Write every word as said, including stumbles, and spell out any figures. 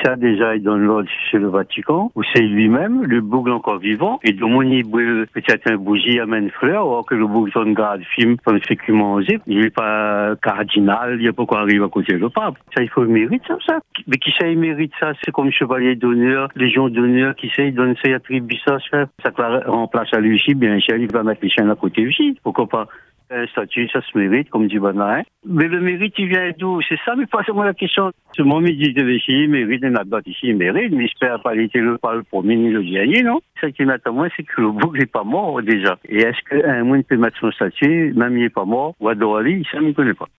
ça déjà il donne l'ordre chez le Vatican, où c'est lui-même, le boucle encore vivant, et de mon il peut-être un bougie amène fleur, alors que le boucle son garde film, son fécument osé, il n'est pas cardinal, il n'est pas quoi arriver à côté du pape. Ça, il faut le mérite, ça, ça. Mais qui ça, il mérite ça, c'est comme chevalier d'honneur, légion d'honneur, qui sait, il donne ça, il attribue ça, ça, ça remplace à lui aussi, bien sûr, il va mettre les chiens à côté aussi. Pourquoi pas? Un statut, ça se mérite, comme dit Banarin. Mais le mérite, il vient d'où? C'est ça, mais pas seulement la question. Ce moment, il dit que ici, il mérite, il n'a pas ici, il mérite, mais il espère pas l'été le pas le premier ni le dernier, non? Ce qui m'attend moi, c'est que le bouc n'est pas mort, déjà. Et est-ce qu'un monde peut mettre son statut, même il n'est pas mort, ou à Dorali, ça, ne connaît pas.